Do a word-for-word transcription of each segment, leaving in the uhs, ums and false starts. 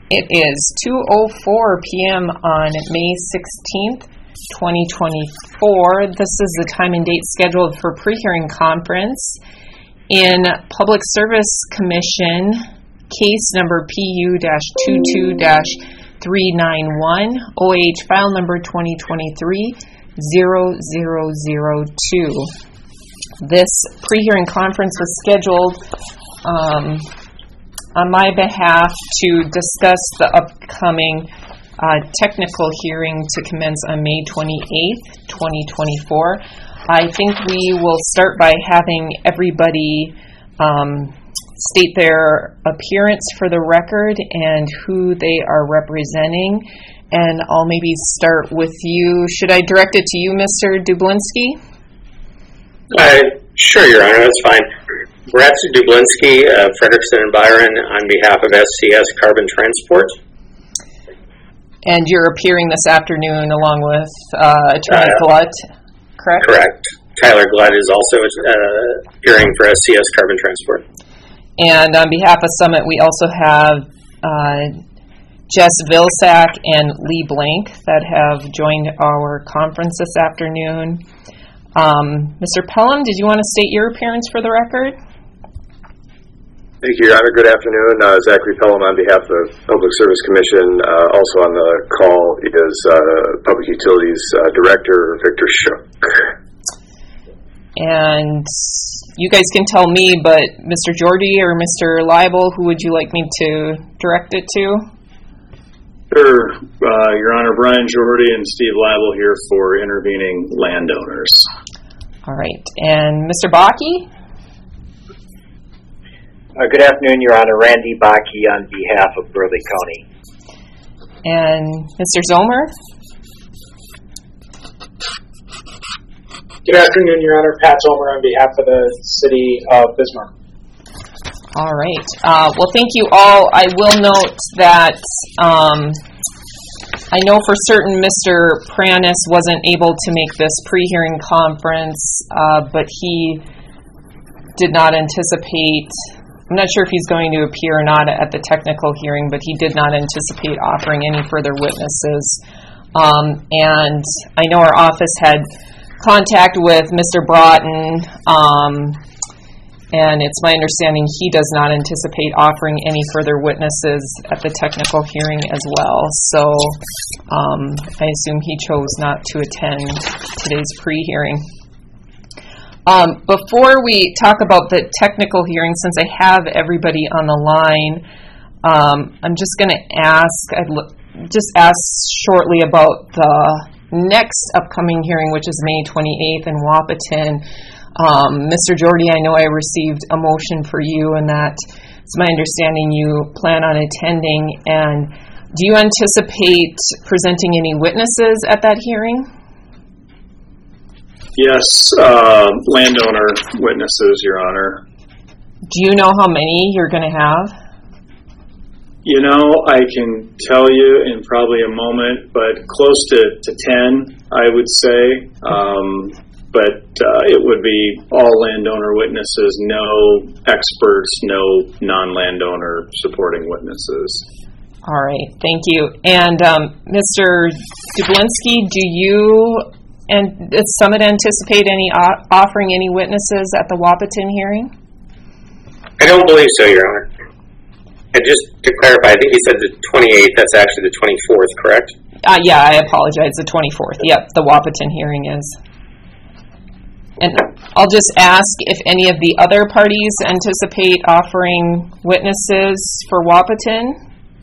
It is two oh four p.m. on May sixteenth, twenty twenty-four. This is the time and date scheduled for pre-hearing conference in Public Service Commission, case number P U twenty-two dash three ninety-one, O H file number twenty twenty-three dash zero zero zero two. This pre-hearing conference was scheduled um, on my behalf to discuss the upcoming uh, technical hearing to commence on May twenty-eighth, twenty twenty-four. I think we will start by having everybody um, state their appearance for the record and who they are representing. And I'll maybe start with you. Should I direct it to you, Mister Dublinsky? Uh, sure, Your Honor, that's fine. Ratsu Dublinsky, uh, Frederickson and Byron, on behalf of S C S Carbon Transport. And you're appearing this afternoon along with uh, Attorney uh, Glutt, correct? Correct. Tyler Glutt is also uh, appearing for S C S Carbon Transport. And on behalf of Summit, we also have uh, Jess Vilsack and Lee Blank that have joined our conference this afternoon. Um, Mister Pelham, did you want to state your appearance for the record? Thank you, Your Honor. Good afternoon. Uh, Zachary Pelham on behalf of the Public Service Commission. Uh, also on the call is uh, Public Utilities uh, Director Victor Shook. And you guys can tell me, but Mister Jordy or Mister Leibel, who would you like me to direct it to? Sure, uh, Your Honor. Brian Jordy and Steve Leibel here for intervening landowners. All right. And Mister Bakke? Uh, good afternoon, Your Honor. Randy Bakke on behalf of Burleigh County. And Mister Zomer? Good afternoon, Your Honor. Pat Zomer on behalf of the City of Bismarck. All right. Uh, well, thank you all. I will note that um, I know for certain Mister Pranis wasn't able to make this pre-hearing conference, uh, but he did not anticipate, I'm not sure if he's going to appear or not at the technical hearing, but he did not anticipate offering any further witnesses. Um, and I know our office had contact with Mister Broughton, um, and it's my understanding he does not anticipate offering any further witnesses at the technical hearing as well. So um, I assume he chose not to attend today's pre-hearing. Um, before we talk about the technical hearing, since I have everybody on the line, um, I'm just going to ask, I'd l- just ask shortly about the next upcoming hearing, which is May twenty-eighth in Wahpeton. Um, Mister Jordy, I know I received a motion for you, and that it's my understanding you plan on attending. And do you anticipate presenting any witnesses at that hearing? Yes, uh, landowner witnesses, Your Honor. Do you know how many you're going to have? You know, I can tell you in probably a moment, but close to, to ten, I would say. Um, but uh, it would be all landowner witnesses, no experts, no non-landowner supporting witnesses. All right, thank you. And um, Mister Dublinsky, do you and does Summit anticipate any o- offering any witnesses at the Wahpeton hearing? I don't believe so, Your Honor. And just to clarify, I think he said the twenty-eighth, that's actually the twenty-fourth, correct? Uh, yeah, I apologize, the twenty-fourth. Yep, the Wahpeton hearing is. And I'll just ask if any of the other parties anticipate offering witnesses for Wahpeton.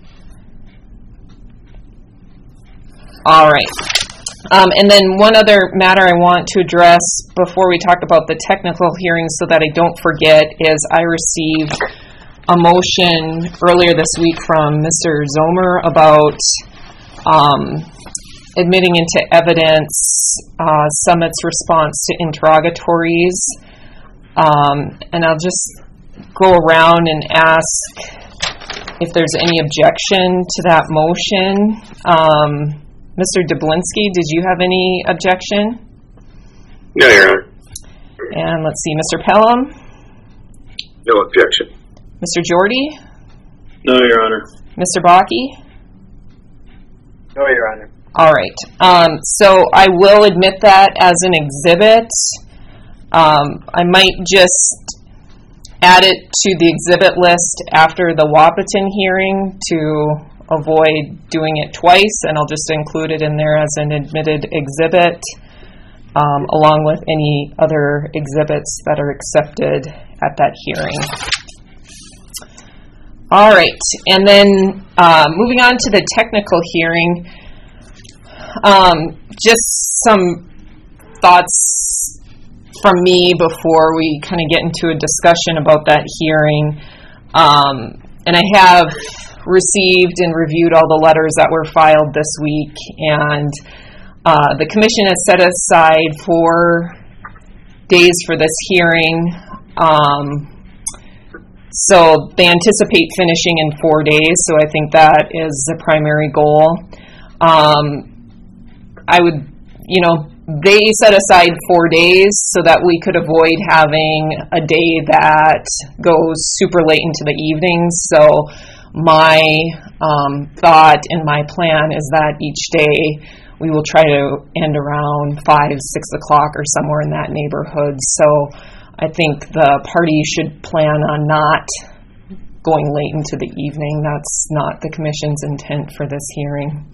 All right. Um, and then one other matter I want to address before we talk about the technical hearing so that I don't forget is I received a motion earlier this week from Mister Zomer about um, admitting into evidence uh, Summit's response to interrogatories. Um, and I'll just go around and ask if there's any objection to that motion. Um, Mister Dublinsky, did you have any objection? No, Your Honor. And let's see, Mister Pelham? No objection. Mister Jordy? No, Your Honor. Mister Bakke? No, Your Honor. All right. Um, so I will admit that as an exhibit. Um, I might just add it to the exhibit list after the Wahpeton hearing to avoid doing it twice, and I'll just include it in there as an admitted exhibit, um, along with any other exhibits that are accepted at that hearing. All right, and then uh, moving on to the technical hearing, um, just some thoughts from me before we kind of get into a discussion about that hearing. Um, and I have received and reviewed all the letters that were filed this week, and uh, the commission has set aside four days for this hearing. Um, so they anticipate finishing in four days, so I think that is the primary goal. Um, I would, you know, they set aside four days so that we could avoid having a day that goes super late into the evening. So my um, thought and my plan is that each day we will try to end around five, six o'clock or somewhere in that neighborhood. So I think the party should plan on not going late into the evening. That's not the commission's intent for this hearing.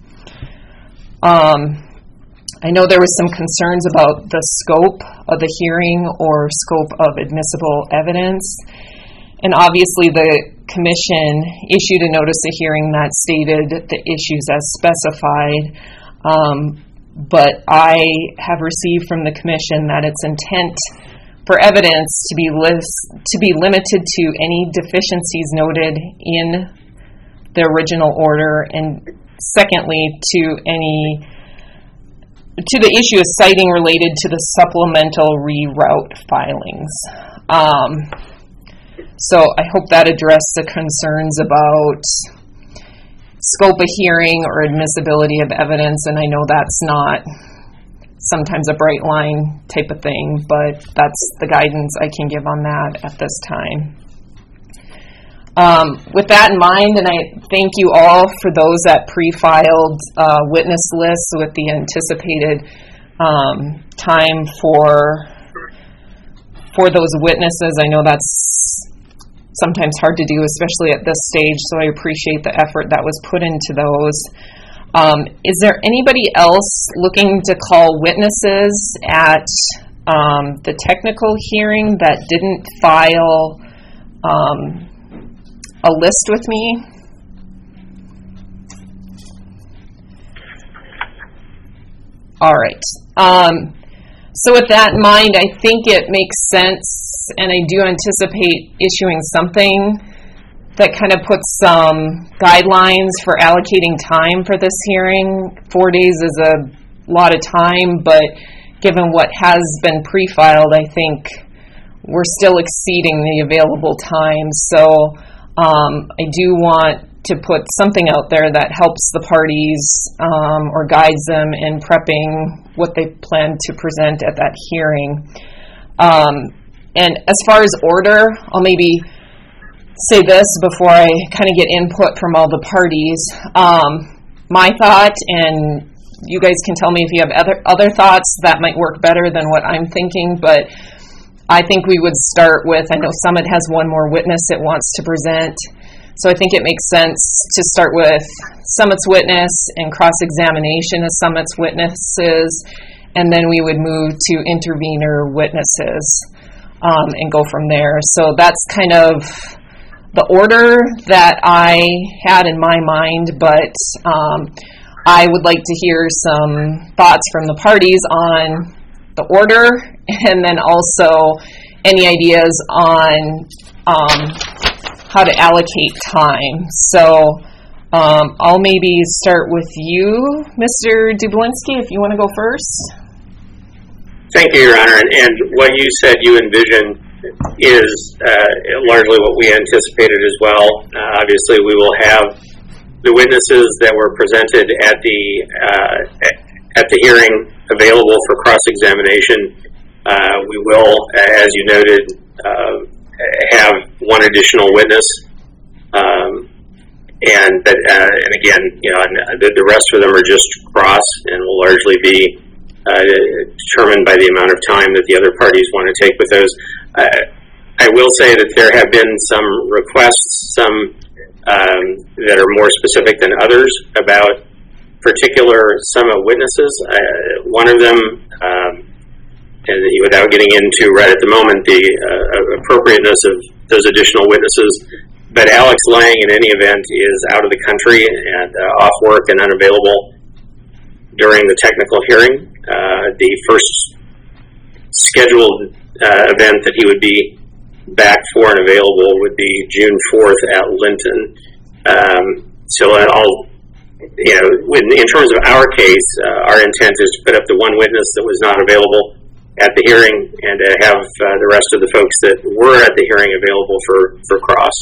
Um, I know there was some concerns about the scope of the hearing or scope of admissible evidence. And obviously the commission issued a notice of hearing that stated the issues as specified. Um, but I have received from the commission that its intent for evidence to be list, to be limited to any deficiencies noted in the original order, and secondly, to any to the issue of citing related to the supplemental reroute filings. Um, so I hope that addressed the concerns about scope of hearing or admissibility of evidence, and I know that's not sometimes a bright line type of thing, but that's the guidance I can give on that at this time. Um, with that in mind, and I thank you all for those that pre-filed uh, witness lists with the anticipated um, time for for those witnesses. I know that's sometimes hard to do, especially at this stage, so I appreciate the effort that was put into those. Um, is there anybody else looking to call witnesses at um, the technical hearing that didn't file um, a list with me? All right. Um, so with that in mind, I think it makes sense, and I do anticipate issuing something that kind of puts some guidelines for allocating time for this hearing. Four days is a lot of time, but given what has been pre-filed, I think we're still exceeding the available time. So Um, I do want to put something out there that helps the parties um, or guides them in prepping what they plan to present at that hearing. Um, and as far as order, I'll maybe say this before I kind of get input from all the parties. Um, my thought, and you guys can tell me if you have other, other thoughts that might work better than what I'm thinking, but I think we would start with, I know Summit has one more witness it wants to present, so I think it makes sense to start with Summit's witness and cross-examination of Summit's witnesses, and then we would move to intervener witnesses um, and go from there. So that's kind of the order that I had in my mind, but um, I would like to hear some thoughts from the parties on the order, and then also any ideas on um, how to allocate time. So um, I'll maybe start with you, Mister Dublinsky, if you want to go first. Thank you, Your Honor. And, and what you said you envision is uh, largely what we anticipated as well. Uh, obviously, we will have the witnesses that were presented at the uh, at the hearing available for cross-examination. Uh, we will, as you noted, uh, have one additional witness. Um, and but uh, and again, you know, the, the rest of them are just cross and will largely be uh, determined by the amount of time that the other parties want to take with those. Uh, I will say that there have been some requests, some um, that are more specific than others about particular summit witnesses. Uh, one of them, um, and without getting into right at the moment the uh, appropriateness of those additional witnesses, but Alex Lang, in any event, is out of the country and uh, off work and unavailable during the technical hearing. Uh, the first scheduled uh, event that he would be back for and available would be June fourth at Linton. Um, so I'll, you know, in, in terms of our case, uh, our intent is to put up the one witness that was not available at the hearing and to have uh, the rest of the folks that were at the hearing available for, for cross.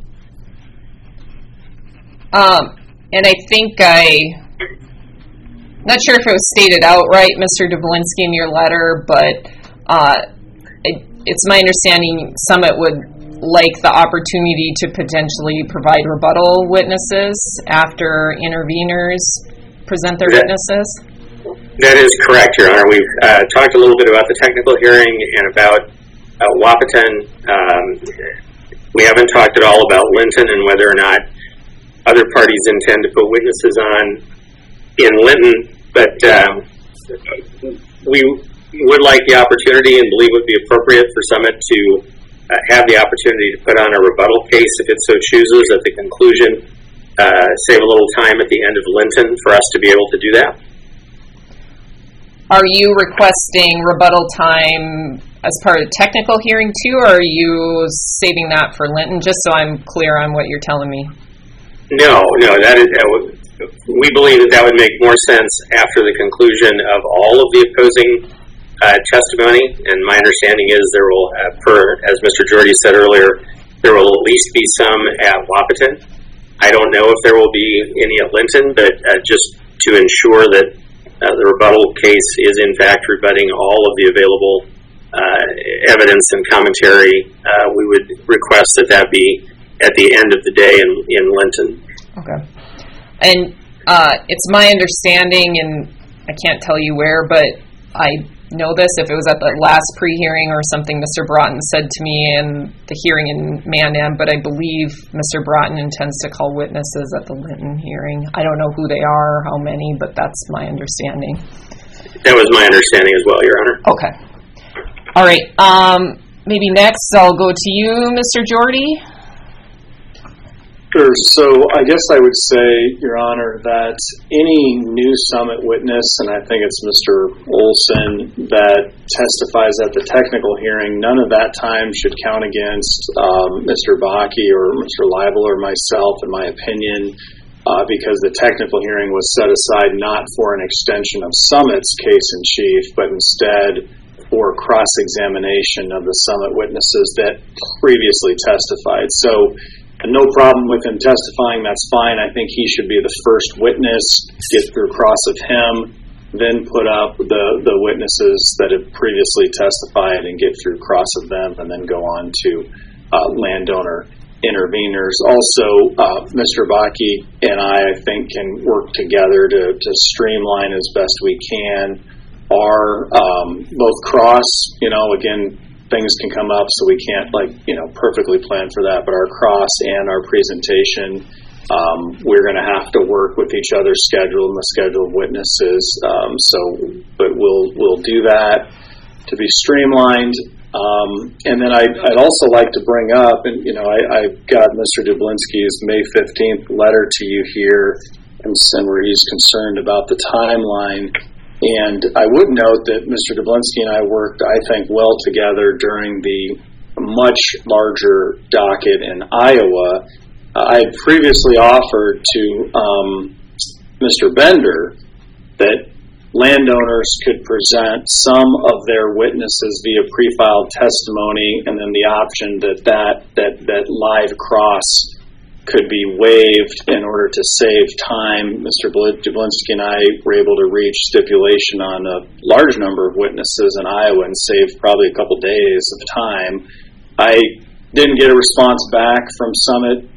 Um, and I think I, not sure if it was stated outright, Mister Dublinsky, in your letter, but uh, it, it's my understanding Summit would like the opportunity to potentially provide rebuttal witnesses after interveners present their that, witnesses. That is correct, Your Honor. We've uh, talked a little bit about the technical hearing and about uh, Wahpeton. Um, we haven't talked at all about Linton and whether or not other parties intend to put witnesses on in Linton, but um, we would like the opportunity and believe would be appropriate for Summit to uh, have the opportunity to put on a rebuttal case if it so chooses at the conclusion, uh, save a little time at the end of Linton for us to be able to do that. Are you requesting rebuttal time as part of the technical hearing too, or are you saving that for Linton, just so I'm clear on what you're telling me? No, no, that is, that would, we believe that that would make more sense after the conclusion of all of the opposing uh, testimony, and my understanding is there will, uh, per, as Mister Jordy said earlier, there will at least be some at Wahpeton. I don't know if there will be any at Linton, but uh, just to ensure that uh, the rebuttal case is in fact rebutting all of the available uh, evidence and commentary, uh, we would request that that be at the end of the day in, in Linton. Okay. And uh, it's my understanding, and I can't tell you where, but I know this, if it was at the last pre-hearing or something Mister Broughton said to me in the hearing in Mandan, but I believe Mister Broughton intends to call witnesses at the Linton hearing. I don't know who they are, how many, but that's my understanding. That was my understanding as well, Your Honor. Okay. All right. Um, maybe next I'll go to you, Mister Jordy. Sure. So I guess I would say, Your Honor, that any new Summit witness, and I think it's Mister Olson, that testifies at the technical hearing, none of that time should count against um, Mister Bakke or Mister Leibel or myself, in my opinion, uh, because the technical hearing was set aside not for an extension of Summit's case in chief, but instead for cross-examination of the Summit witnesses that previously testified. So, and no problem with him testifying, that's fine. I think he should be the first witness, get through cross of him, then put up the, the witnesses that have previously testified and get through cross of them, and then go on to uh, landowner interveners. Also, uh, Mister Bakke and I, I think, can work together to, to streamline as best we can our um, both cross, you know, again, things can come up, so we can't, like, you know, perfectly plan for that. But our cross and our presentation, um, we're going to have to work with each other's schedule and the schedule of witnesses. Um, so, but we'll we'll do that to be streamlined. Um, and then I'd, I'd also like to bring up, and you know, I, I've got Mister Dublinsky's May fifteenth letter to you here, and, and where he's concerned about the timeline. And I would note that Mister Dublinsky and I worked, I think, well together during the much larger docket in Iowa. Uh, I had previously offered to um, Mister Bender that landowners could present some of their witnesses via pre-filed testimony, and then the option that that, that, that live cross could be waived in order to save time. Mister Dublinsky and I were able to reach stipulation on a large number of witnesses in Iowa and save probably a couple days of time. I didn't get a response back from Summit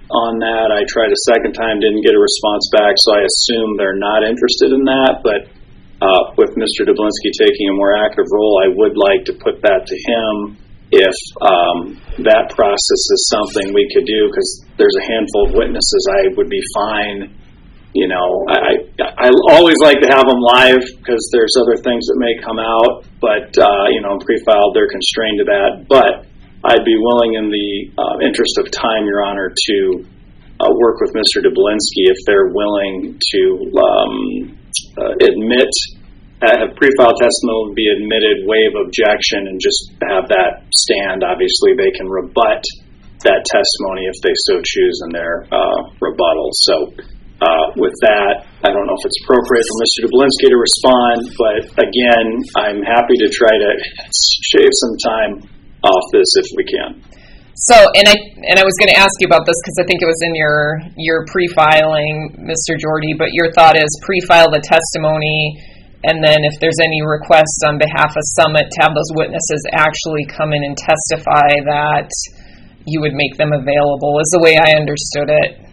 on that. I tried a second time, didn't get a response back, so I assume they're not interested in that. But uh, with Mister Dublinsky taking a more active role, I would like to put that to him if um, that process is something we could do, because there's a handful of witnesses I would be fine. You know, I, I always like to have them live because there's other things that may come out, but, uh, you know, pre-filed, they're constrained to that. But I'd be willing, in the uh, interest of time, Your Honor, to uh, work with Mister Dublinsky if they're willing to um, uh, admit, uh, have pre-filed testimony be admitted, waive objection, and just have that stand. Obviously, they can rebut that testimony if they so choose in their uh, rebuttal. So, Uh, with that, I don't know if it's appropriate for Mister Dublinsky to respond, but again, I'm happy to try to shave some time off this if we can. So, and I and I was going to ask you about this because I think it was in your your pre-filing, Mister Jordy. But your thought is pre-file the testimony, and then if there's any request on behalf of Summit to have those witnesses actually come in and testify, that you would make them available. Is the way I understood it.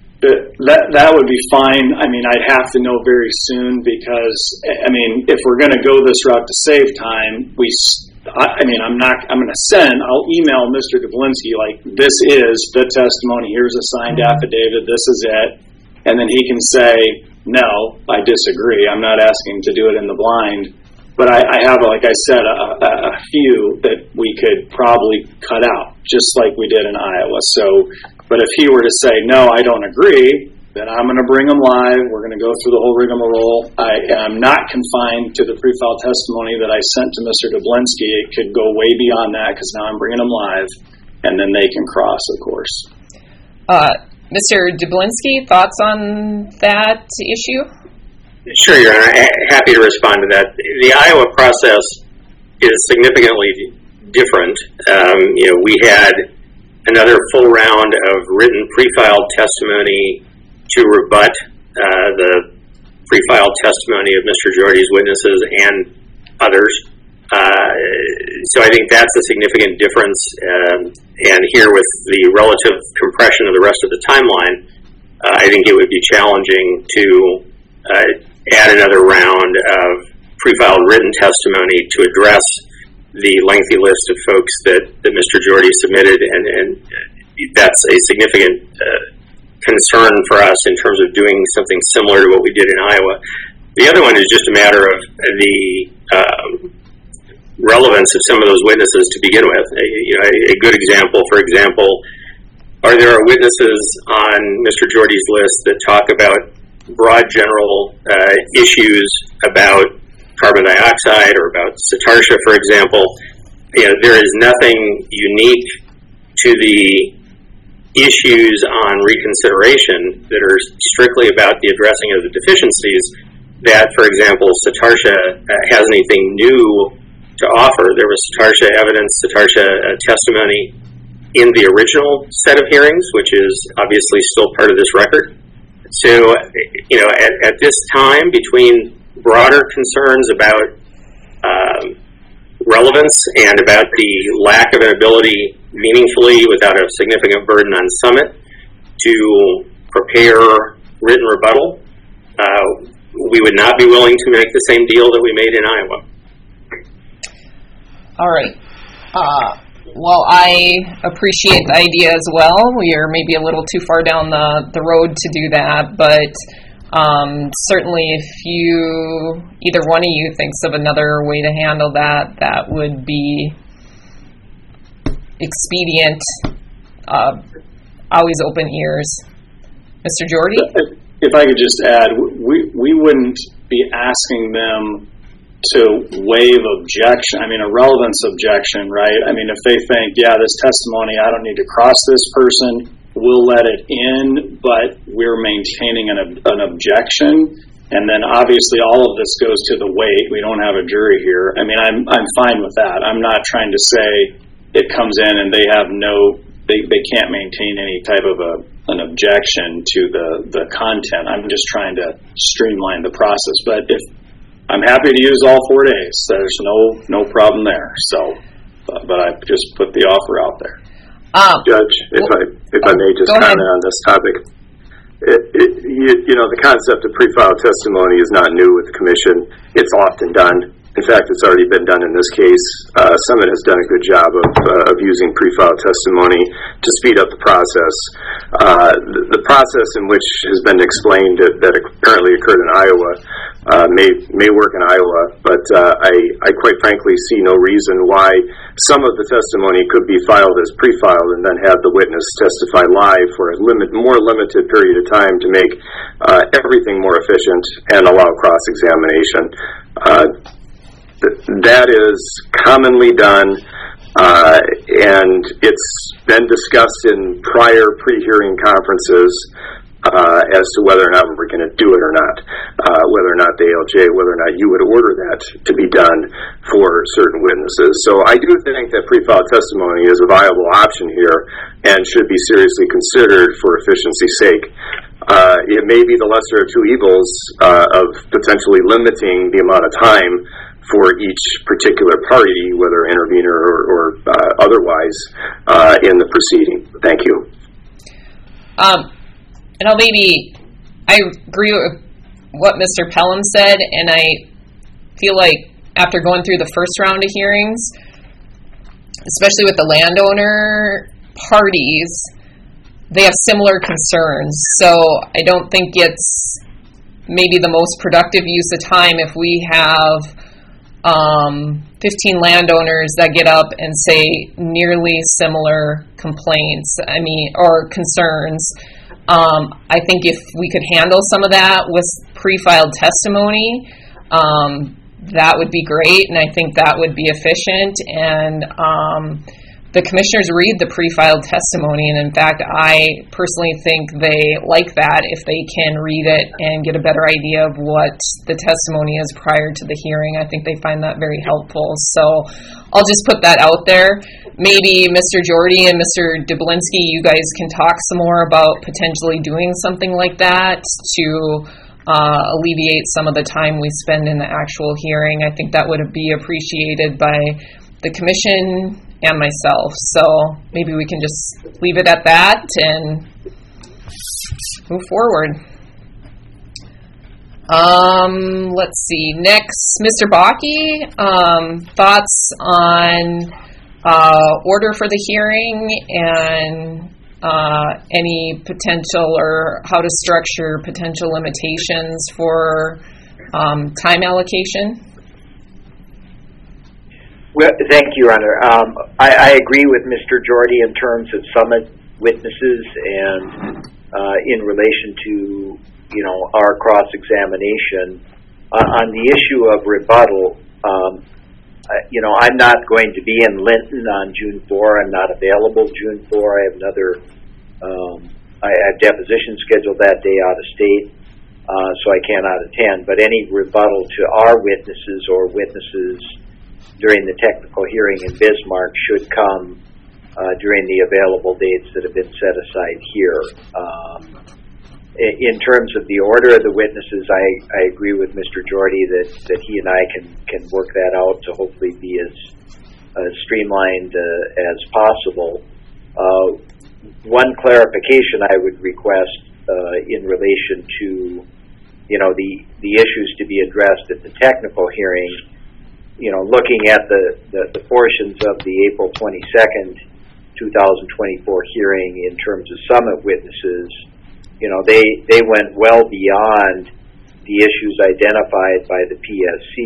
That that would be fine. I mean, I'd have to know very soon because, I mean, if we're going to go this route to save time, we, I, I mean, I'm not, I'm going to send, I'll email Mister Dublinsky, like, this is the testimony, here's a signed affidavit, this is it, and then he can say, no, I disagree, I'm not asking to do it in the blind, but I, I have, like I said, a, a, a few that we could probably cut out, just like we did in Iowa. So, but if he were to say, no, I don't agree, then I'm going to bring him live. We're going to go through the whole rigmarole. I am not confined to the pre-filed testimony that I sent to Mister Dublinsky. It could go way beyond that because now I'm bringing him live, and then they can cross, of course. Uh, Mister Dublinsky, thoughts on that issue? Sure, Your Honor. Happy to respond to that. The Iowa process is significantly different. Um, you know, we had another full round of written pre-filed testimony to rebut uh, the pre-filed testimony of Mister Jordy's witnesses and others. Uh, so I think that's a significant difference. Um, and here with the relative compression of the rest of the timeline, uh, I think it would be challenging to uh, add another round of pre-filed written testimony to address the lengthy list of folks that, that Mister Jordy submitted, and, and that's a significant uh, concern for us in terms of doing something similar to what we did in Iowa. The other one is just a matter of the um, relevance of some of those witnesses to begin with. A, you know, a, a good example, for example, are there witnesses on Mister Jordy's list that talk about broad general uh, issues about carbon dioxide or about Satartia, for example? You know, there is nothing unique to the issues on reconsideration that are strictly about the addressing of the deficiencies that, for example, Satartia uh, has anything new to offer. There was Satartia evidence, Satartia uh, testimony in the original set of hearings, which is obviously still part of this record. So, you know, at, at this time, between broader concerns about um, relevance and about the lack of an ability meaningfully, without a significant burden on Summit, to prepare written rebuttal, uh, we would not be willing to make the same deal that we made in Iowa. All right. Uh, well, I appreciate the idea as well. We are maybe a little too far down the, the road to do that, but um, certainly if you, either one of you thinks of another way to handle that, that would be expedient. Uh, always open ears. Mister Jordy? If I could just add, we we wouldn't be asking them to waive objection, I mean a relevance objection, right? I mean, if they think, yeah, this testimony, I don't need to cross this person, we'll let it in, but we're maintaining an, an objection, and then obviously all of this goes to the weight. We don't have a jury here. I mean, I'm I'm fine with that. I'm not trying to say it comes in and they have no, they, they can't maintain any type of a an objection to the, the content. I'm just trying to streamline the process. But if I'm happy to use all four days, there's no no problem there. So, but, but I just put the offer out there. Um, Judge, if well, I if I may just go comment ahead. on this topic. It, it, you, you know, the concept of pre-filed testimony is not new with the Commission. It's often done. In fact, it's already been done in this case. Uh, Summit has done a good job of, uh, of using pre-filed testimony to speed up the process. Uh, the, the process in which has been explained that, that apparently occurred in Iowa uh, may may work in Iowa, but uh, I, I quite frankly see no reason why some of the testimony could be filed as pre-filed and then have the witness testify live for a limit, more limited period of time to make uh, everything more efficient and allow cross-examination. Uh, That is commonly done, uh, and it's been discussed in prior pre-hearing conferences uh, as to whether or not we're going to do it or not, uh, whether or not the A L J, whether or not you would order that to be done for certain witnesses. So I do think that pre-filed testimony is a viable option here and should be seriously considered for efficiency's sake. Uh, it may be the lesser of two evils uh, of potentially limiting the amount of time for each particular party, whether intervener or, or uh, otherwise, uh, in the proceeding. Thank you. Um, and I'll maybe, I agree with what Mister Pelham said, and I feel like after going through the first round of hearings, especially with the landowner parties, they have similar concerns. So I don't think it's maybe the most productive use of time if we have um, fifteen landowners that get up and say nearly similar complaints, I mean, or concerns. Um, I think if we could handle some of that with pre-filed testimony, um, that would be great, and I think that would be efficient. And um, the commissioners read the pre-filed testimony, and in fact, I personally think they like that if they can read it and get a better idea of what the testimony is prior to the hearing. I think they find that very helpful. So I'll just put that out there. Maybe Mister Jordy and Mister Dublinsky, you guys can talk some more about potentially doing something like that to uh, alleviate some of the time we spend in the actual hearing. I think that would be appreciated by the commission and myself. So maybe we can just leave it at that and move forward. Um, let's see. Next, Mister Bakke, um, thoughts on uh, order for the hearing and uh, any potential or how to structure potential limitations for um, time allocation? Well, thank you, Your Honor. Um, I, I agree with Mister Jordy in terms of Summit witnesses and uh, in relation to, you know, our cross-examination. Uh, on the issue of rebuttal, um, I, you know, I'm not going to be in Linton on June fourth. I'm not available June fourth. I have another, um, I have deposition scheduled that day out of state, uh, so I cannot attend. But any rebuttal to our witnesses or witnesses during the technical hearing in Bismarck should come uh, during the available dates that have been set aside here. Um, in terms of the order of the witnesses, I, I agree with Mister Jordy that, that he and I can, can work that out to hopefully be as uh, streamlined uh, as possible. Uh, one clarification I would request uh, in relation to, you know, the, the issues to be addressed at the technical hearing. You know, looking at the, the, the portions of the April twenty-second, two thousand twenty-four hearing in terms of Summit witnesses, you know, they, they went well beyond the issues identified by the P S C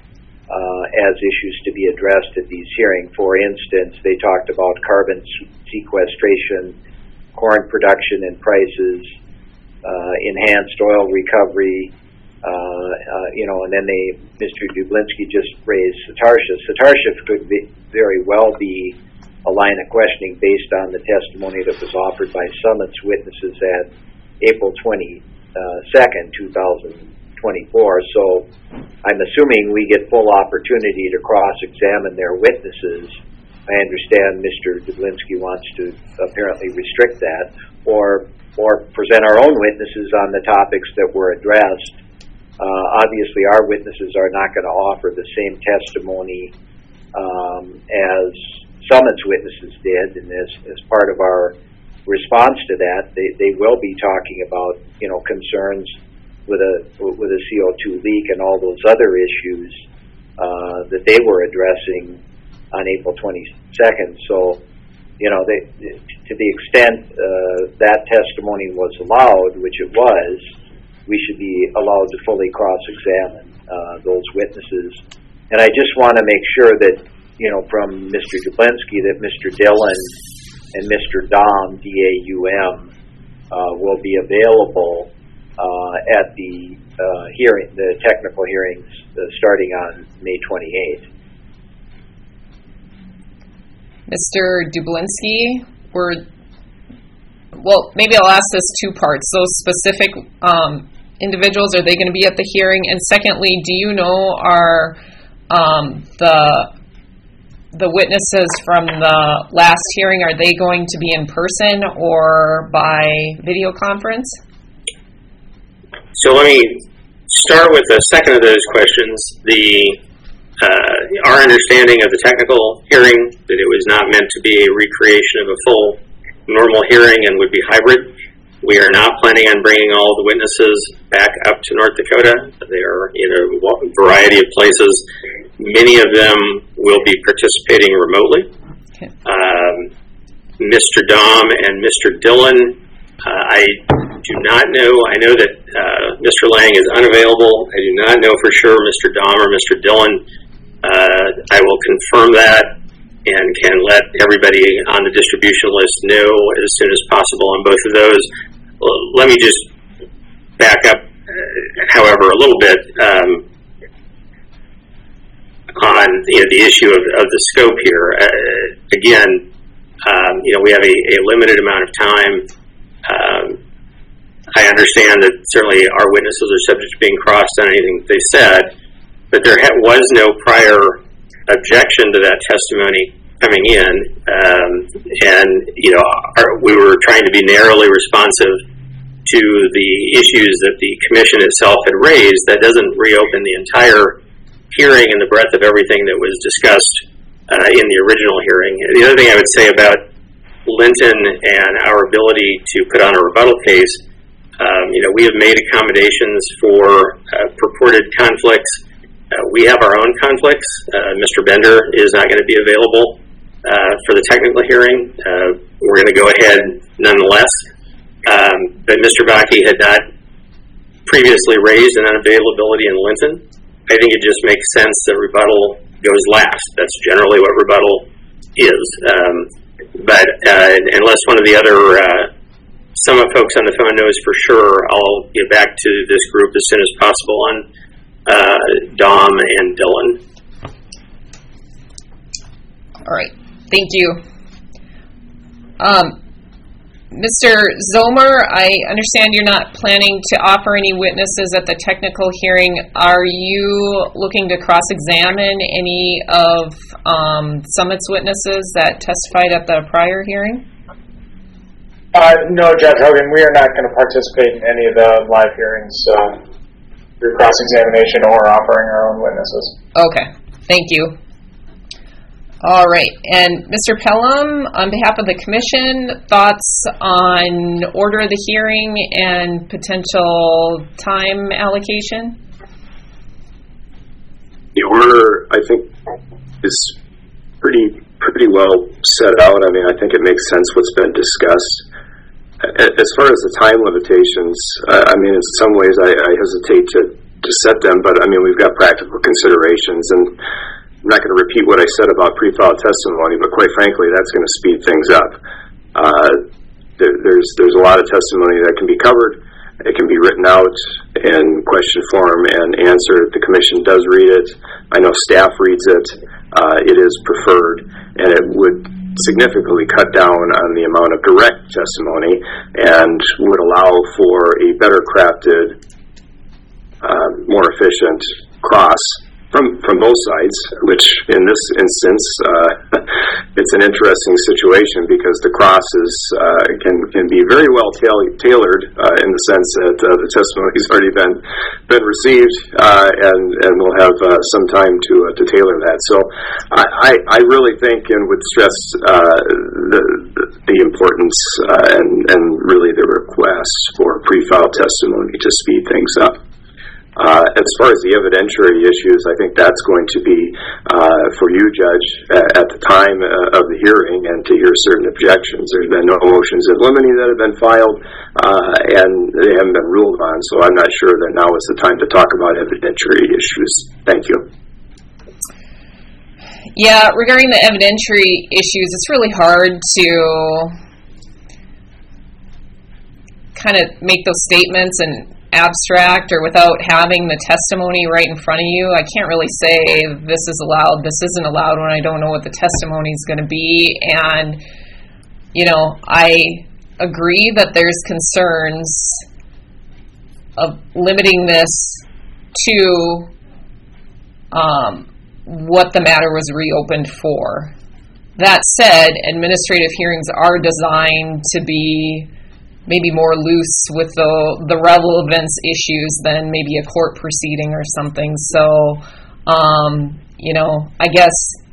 uh, as issues to be addressed at these hearings. For instance, they talked about carbon sequestration, corn production and prices, uh, enhanced oil recovery, Uh, uh, you know, and then they, Mister Dublinsky just raised Satarsha. Satarsha could be, very well be a line of questioning based on the testimony that was offered by Summit's witnesses at April twenty-second, two thousand twenty-four. So I'm assuming we get full opportunity to cross-examine their witnesses. I understand Mister Dublinsky wants to apparently restrict that, or or present our own witnesses on the topics that were addressed. Uh, obviously, our witnesses are not going to offer the same testimony um, as Summit's witnesses did, and as, as part of our response to that, they, they will be talking about, you know, concerns with a with a C O two leak and all those other issues uh, that they were addressing on April twenty-second. So, you know, they, to the extent uh, that testimony was allowed, which it was, we should be allowed to fully cross-examine uh, those witnesses. And I just want to make sure that, you know, from Mister Dubinsky, that Mister Dillon and Mister Dom, D A U M, uh, will be available uh, at the uh, hearing, the technical hearings uh, starting on May twenty-eighth. Mister Dubinsky, were, well, maybe I'll ask this two parts. Those specific um, individuals, are they going to be at the hearing? And secondly, do you know, are um, the the witnesses from the last hearing, are they going to be in person or by video conference? So let me start with the second of those questions. The uh, our understanding of the technical hearing, that it was not meant to be a recreation of a full normal hearing and would be hybrid. We are not planning on bringing all the witnesses back up to North Dakota. They are in a variety of places. Many of them will be participating remotely. Okay. Um, Mister Dom and Mister Dillon, uh, I do not know. I know that uh, Mister Lang is unavailable. I do not know for sure Mister Dom or Mister Dillon. Uh, I will confirm that and can let everybody on the distribution list know as soon as possible on both of those. Let me just back up, however, a little bit um, on you know, the issue of, of the scope here. Uh, again, um, you know, we have a, a limited amount of time. Um, I understand that certainly our witnesses are subject to being crossed on anything that they said, but there ha- was no prior objection to that testimony coming in, um, and you know, our, we were trying to be narrowly responsive to the issues that the commission itself had raised. That doesn't reopen the entire hearing and the breadth of everything that was discussed uh, in the original hearing. The other thing I would say about Linton and our ability to put on a rebuttal case, um, you know, we have made accommodations for uh, purported conflicts. Uh, we have our own conflicts. Uh, Mister Bender is not going to be available Uh, for the technical hearing. Uh, we're going to go ahead nonetheless. Um, but Mister Bakke had not previously raised an unavailability in Linton. I think it just makes sense that rebuttal goes last. That's generally what rebuttal is. Um, but uh, unless one of the other uh, Summit folks on the phone knows for sure, I'll get back to this group as soon as possible on uh, Dom and Dillon. All right. Thank you. Um, Mister Zomer, I understand you're not planning to offer any witnesses at the technical hearing. Are you looking to cross-examine any of um, Summit's witnesses that testified at the prior hearing? Uh, no, Judge Hogan, we are not going to participate in any of the live hearings uh, through cross-examination or offering our own witnesses. Okay. Thank you. All right, and Mister Pelham, on behalf of the Commission, thoughts on order of the hearing and potential time allocation? The order, I think, is pretty pretty well set out. I mean, I think it makes sense what's been discussed. As far as the time limitations, I mean, in some ways I, I hesitate to, to set them, but I mean, we've got practical considerations, and I'm not going to repeat what I said about pre-filed testimony, but quite frankly, that's going to speed things up. Uh, there, there's there's a lot of testimony that can be covered. It can be written out in question form and answered. The commission does read it. I know staff reads it. Uh, it is preferred, and it would significantly cut down on the amount of direct testimony and would allow for a better crafted, uh, more efficient cross from from both sides, which in this instance, uh, it's an interesting situation because the cross is, uh, can can be very well tail- tailored uh, in the sense that uh, the testimony's already been been received, uh, and and we'll have uh, some time to uh, to tailor that. So I, I, I really think and would stress uh, the, the the importance uh, and and really the request for pre-file testimony to speed things up. Uh, as far as the evidentiary issues, I think that's going to be uh, for you, Judge, at, at the time uh, of the hearing and to hear certain objections. There's been no motions in limine that have been filed, uh, and they haven't been ruled on, so I'm not sure that now is the time to talk about evidentiary issues. Thank you. Yeah, regarding the evidentiary issues, it's really hard to kind of make those statements and abstract or without having the testimony right in front of you. I can't really say this is allowed, this isn't allowed when I don't know what the testimony is going to be. And, you know, I agree that there's concerns of limiting this to um, what the matter was reopened for. That said, administrative hearings are designed to be maybe more loose with the the relevance issues than maybe a court proceeding or something. So, um, you know, I guess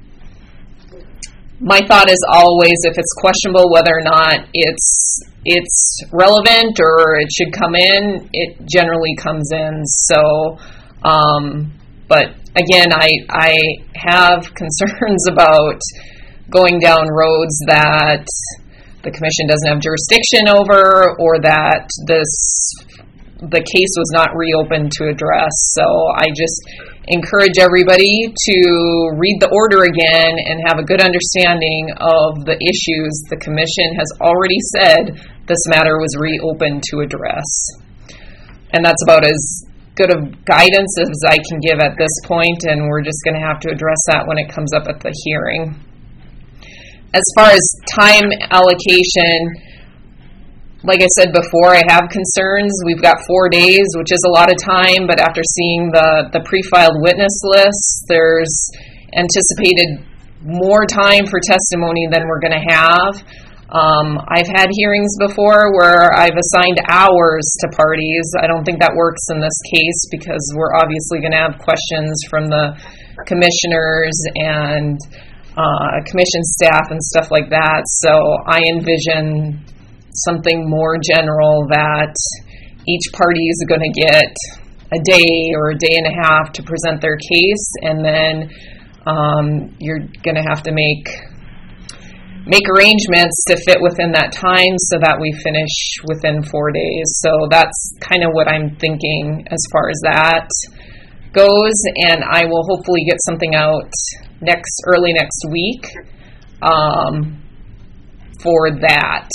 my thought is always if it's questionable whether or not it's it's relevant or it should come in, it generally comes in. So, um, but again, I I have concerns about going down roads that the commission doesn't have jurisdiction over, or that this the case was not reopened to address. So I just encourage everybody to read the order again and have a good understanding of the issues the commission has already said this matter was reopened to address. And that's about as good of guidance as I can give at this point, and we're just going to have to address that when it comes up at the hearing. As far as time allocation, like I said before, I have concerns. We've got four days, which is a lot of time, but after seeing the, the pre-filed witness list, there's anticipated more time for testimony than we're going to have. Um, I've had hearings before where I've assigned hours to parties. I don't think that works in this case because we're obviously going to have questions from the commissioners and Uh, commission staff and stuff like that. So I envision something more general that each party is going to get a day or a day and a half to present their case, and then um, you're going to have to make make arrangements to fit within that time so that we finish within four days. So that's kind of what I'm thinking as far as that goes, and I will hopefully get something out next early next week um, for that.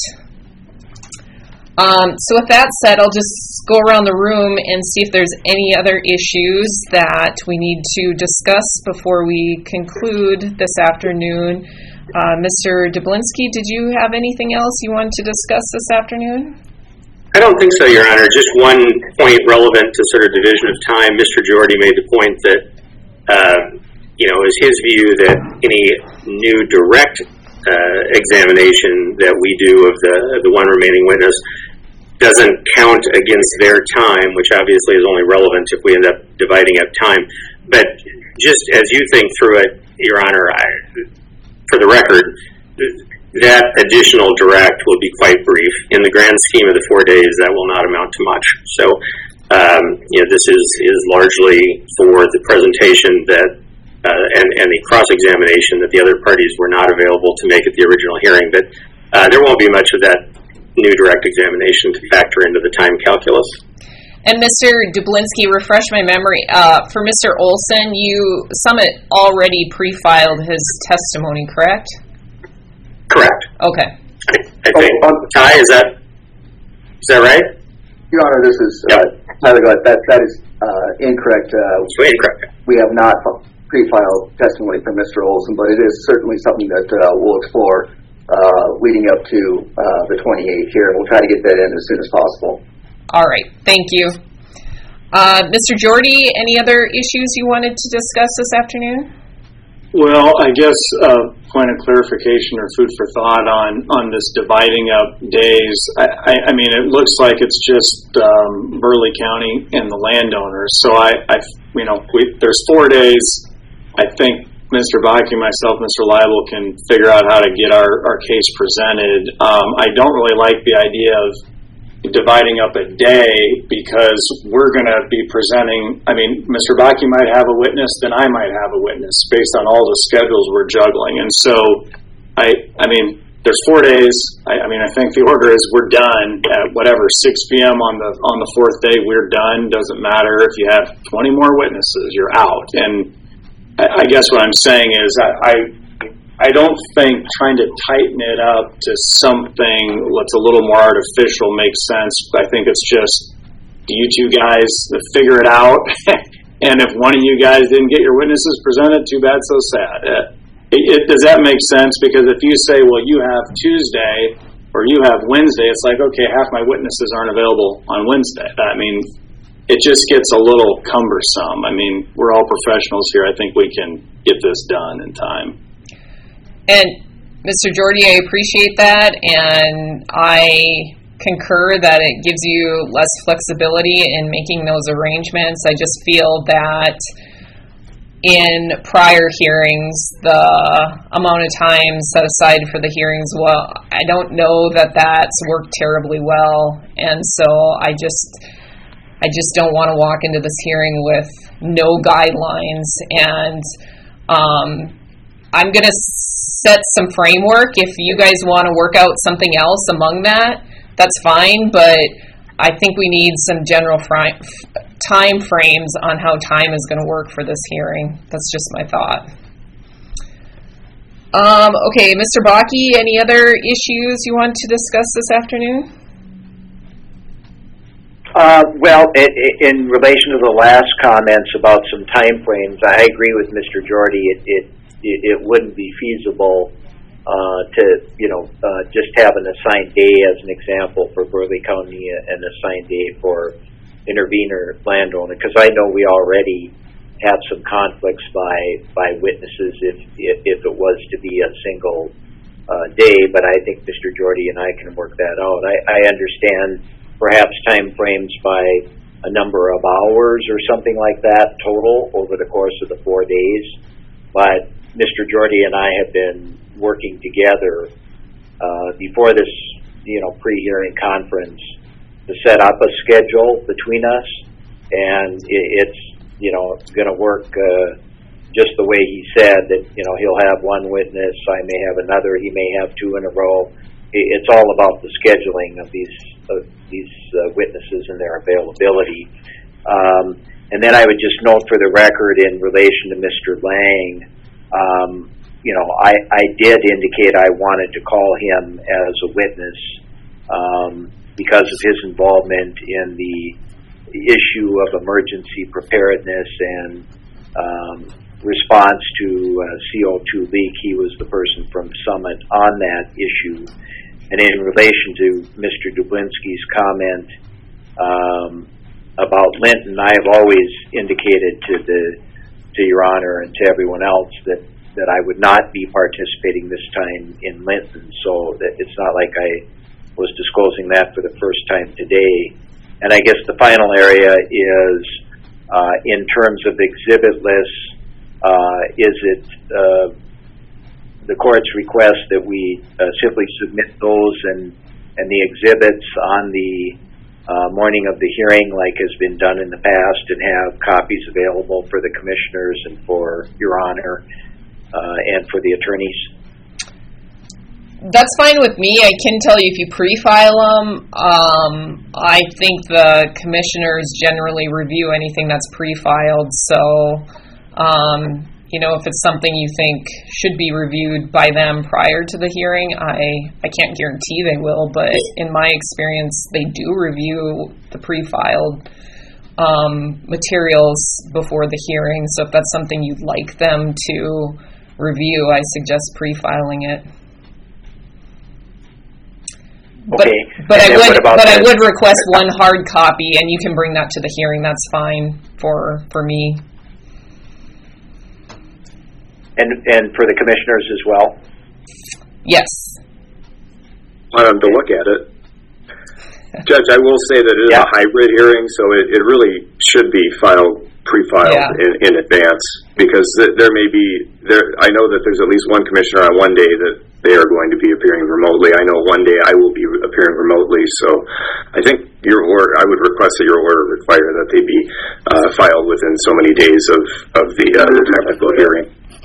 Um, so with that said, I'll just go around the room and see if there's any other issues that we need to discuss before we conclude this afternoon. Uh, Mister Dublinsky, did you have anything else you wanted to discuss this afternoon? I don't think so, Your Honor. Just one point relevant to sort of division of time. Mister Jordy made the point that, uh, you know, it's his view that any new direct uh, examination that we do of the the one remaining witness doesn't count against their time, which obviously is only relevant if we end up dividing up time. But just as you think through it, Your Honor, I, for the record, that additional direct will be quite brief. In the grand scheme of the four days, that will not amount to much. So, um, you know, this is, is largely for the presentation that, uh, and, and the cross-examination that the other parties were not available to make at the original hearing. But uh, there won't be much of that new direct examination to factor into the time calculus. And Mister Dublinsky, refresh my memory. Uh, for Mister Olson, you Summit already pre-filed his testimony, correct? Correct. Okay. I, I think. Oh, um, Ty, is that is that right? Your Honor, this is uh, Tyler Gillett. That that is uh, incorrect. Uh, so incorrect. We have not pre-filed testimony from Mister Olson, but it is certainly something that uh, we'll explore uh, leading up to uh, the twenty-eighth here, and we'll try to get that in as soon as possible. All right. Thank you. Uh, Mister Jordy, any other issues you wanted to discuss this afternoon? Well, I guess uh, point of clarification or food for thought on, on this dividing up days. I, I, I mean, it looks like it's just um, Burleigh County and the landowners. So I, I you know, we, there's four days. I think Mister Baki, myself, Mister Liable can figure out how to get our, our case presented. Um, I don't really like the idea of dividing up a day because we're going to be presenting, I mean, Mister Baki might have a witness, then I might have a witness based on all the schedules we're juggling. And so, I I mean, there's four days. I, I mean, I think the order is we're done at whatever, six p.m. on the on the fourth day, we're done. Doesn't matter if you have twenty more witnesses, you're out. And I, I guess what I'm saying is I, I I don't think trying to tighten it up to something that's a little more artificial makes sense. I think it's just you two guys figure it out. And if one of you guys didn't get your witnesses presented, too bad, so sad. It, it, does that make sense? Because if you say, well, you have Tuesday or you have Wednesday, it's like, okay, half my witnesses aren't available on Wednesday. I mean, it just gets a little cumbersome. I mean, we're all professionals here. I think we can get this done in time. And Mister Jordy, I appreciate that, and I concur that it gives you less flexibility in making those arrangements. I just feel that in prior hearings, the amount of time set aside for the hearings, well, I don't know that that's worked terribly well, and so I just, I just don't want to walk into this hearing with no guidelines, and um, I'm going to set some framework. If you guys want to work out something else among that, that's fine, but I think we need some general fri- time frames on how time is going to work for this hearing. That's just my thought. Um, okay, Mister Baki, any other issues you want to discuss this afternoon? Uh, well, it, it, in relation to the last comments about some time frames, I agree with Mister Jordy. It, it It, it wouldn't be feasible uh, to, you know, uh, just have an assigned day as an example for Burleigh County, an assigned day for intervener landowner, because I know we already have some conflicts by by witnesses if if, if it was to be a single uh, day. But I think Mister Jordy and I can work that out. I, I understand perhaps time frames by a number of hours or something like that total over the course of the four days, but Mister Jordy and I have been working together uh, before this, you know, pre-hearing conference to set up a schedule between us, and it, it's, you know, going to work uh, just the way he said that, you know, he'll have one witness, I may have another, he may have two in a row. It, it's all about the scheduling of these of these uh, witnesses and their availability. Um, and then I would just note for the record in relation to Mister Lang, Um, you know, I, I did indicate I wanted to call him as a witness um, because of his involvement in the issue of emergency preparedness and um, response to uh, C O two leak. He was the person from Summit on that issue. And in relation to Mister Dublinski's comment um, about Linton, I have always indicated to the to Your Honor and to everyone else that, that I would not be participating this time in Linton, so that it's not like I was disclosing that for the first time today. And I guess the final area is uh, in terms of exhibit lists, uh, is it uh, the court's request that we uh, simply submit those and, and the exhibits on the Uh, morning of the hearing, like has been done in the past, and have copies available for the commissioners and for Your Honor uh, and for the attorneys? That's fine with me. I can tell you if you pre-file them, um, I think the commissioners generally review anything that's pre-filed, so um, you know, if it's something you think should be reviewed by them prior to the hearing, I, I can't guarantee they will, but in my experience, they do review the pre-filed um, materials before the hearing. So if that's something you'd like them to review, I suggest pre-filing it. But, Okay. but I And then would, what about but I the- would request one hard copy, and you can bring that to the hearing. That's fine for for me. And, and for the commissioners as well? Yes. Want them to look at it. Judge, I will say that it is Yeah. a hybrid hearing, so it, it really should be filed, pre-filed Yeah. in, in advance, because th- there may be, there. I know that there's at least one commissioner on one day that they are going to be appearing remotely. I know one day I will be appearing remotely, so I think your order, I would request that your order require that they be uh, filed within so many days of, of the, uh, the technical hearing.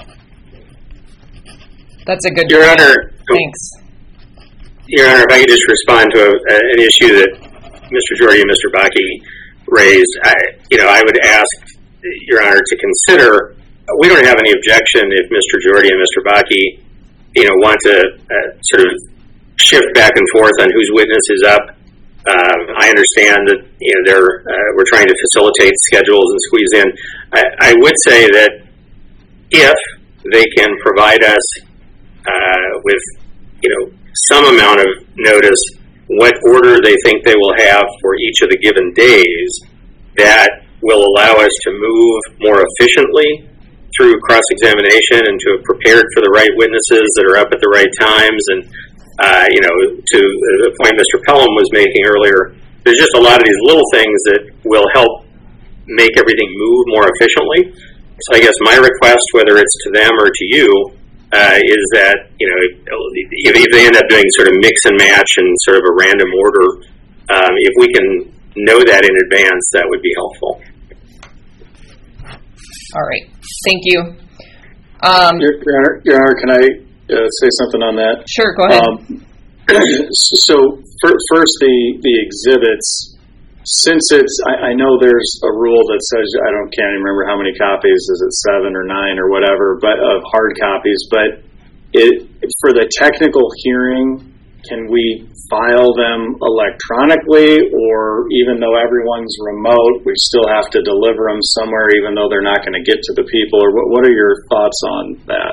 That's a good Your point. Honor, Thanks. Your Honor, if I could just respond to a, an issue that Mister Jordy and Mister Bakke raised, I, you know, I would ask Your Honor to consider. We don't have any objection if Mister Jordy and Mister Bakke, you know, want to uh, sort of shift back and forth on whose witness is up. Um, I understand that you know they're uh, we're trying to facilitate schedules and squeeze in. I, I would say that if they can provide us uh, with you know some amount of notice what order they think they will have for each of the given days, that will allow us to move more efficiently through cross-examination and to have prepared for the right witnesses that are up at the right times. And, uh, you know, to the point Mister Pelham was making earlier, there's just a lot of these little things that will help make everything move more efficiently. So I guess my request, whether it's to them or to you, Uh, is that, you know, if, if they end up doing sort of mix and match and sort of a random order, um, if we can know that in advance, that would be helpful. All right. Thank you. Um, Your, Your Honor, Your Honor, can I uh, say something on that? sure, go ahead. Um, so for, first, the the exhibits. Since it's, I, I know there's a rule that says, I don't can't even remember how many copies, is it seven or nine or whatever, but of hard copies, but it, for the technical hearing, can we file them electronically, or even though everyone's remote, we still have to deliver them somewhere even though they're not going to get to the people, or what, what are your thoughts on that?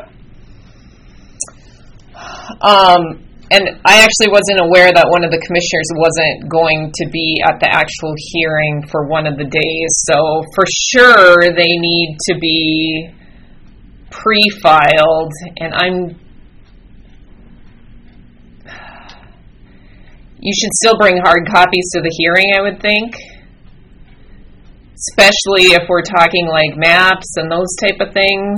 Um, and I actually wasn't aware that one of the commissioners wasn't going to be at the actual hearing for one of the days. So for sure they need to be pre-filed, and I'm you should still bring hard copies to the hearing, I would think. Especially if we're talking like maps and those type of things.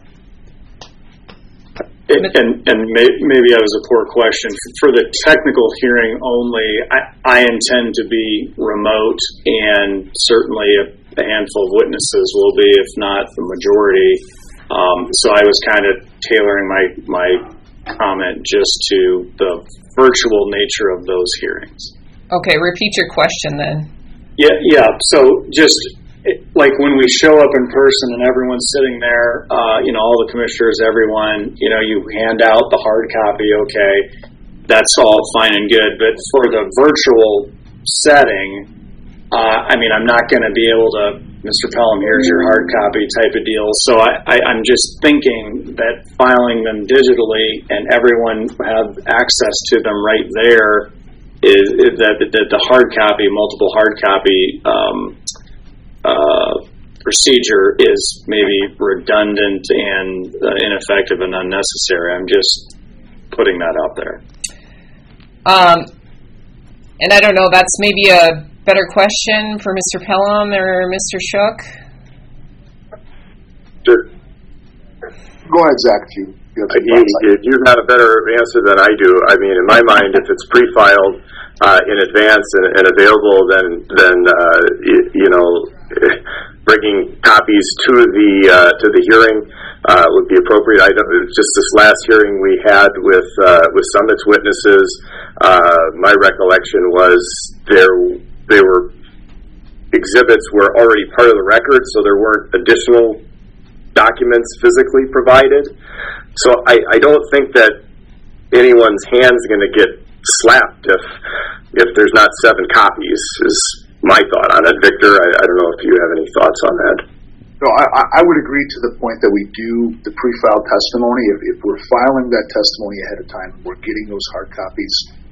And, and may, maybe that was a poor question. For the technical hearing only, I, I intend to be remote, and certainly a, a handful of witnesses will be, if not the majority. Um, so I was kind of tailoring my, my comment just to the virtual nature of those hearings. Okay, repeat your question then. Yeah, yeah. So just it, like when we show up in person and everyone's sitting there, uh, you know, all the commissioners, everyone, you know, you hand out the hard copy. Okay, that's all fine and good. But for the virtual setting, uh, I mean, I'm not going to be able to, Mister Pelham, here's your hard copy type of deal. So I, I, I'm just thinking that filing them digitally and everyone have access to them right there is, is that, that the hard copy, multiple hard copy um, uh, procedure is maybe redundant and uh, ineffective and unnecessary. I'm just putting that out there. Um, and I don't know, that's maybe a better question for Mister Pelham or Mister Shook. Sure. Go ahead, Zach. If you, you, have some You, thoughts on it. you've got a better answer than I do. I mean, in my mind, if it's pre-filed uh, in advance and, and available, then then uh, you, you know, bringing copies to the uh, to the hearing uh, would be appropriate. I don't, just this last hearing we had with uh, with Summit's witnesses, uh, my recollection was there they were exhibits were already part of the record, so there weren't additional documents physically provided. So I, I don't think that anyone's hand's going to get slapped if if there's not seven copies, is my thought on it. Victor, I, I don't know if you have any thoughts on that. No, I, I would agree to the point that we do the pre-filed testimony. If, if we're filing that testimony ahead of time, we're getting those hard copies